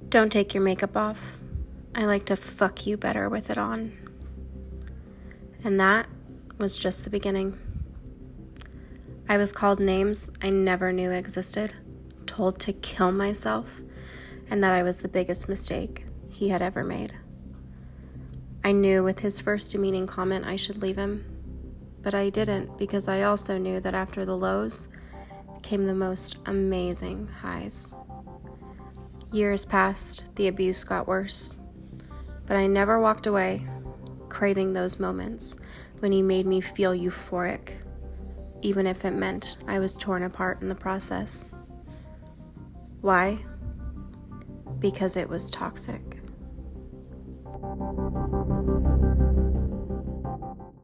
Don't take your makeup off. I like to fuck you better with it on. And that was just the beginning. I was called names I never knew existed, told to kill myself, and that I was the biggest mistake he had ever made. I knew with his first demeaning comment I should leave him, but I didn't because I also knew that after the lows came the most amazing highs. Years passed, the abuse got worse, but I never walked away, craving those moments when he made me feel euphoric, even if it meant I was torn apart in the process. Why? Because it was toxic.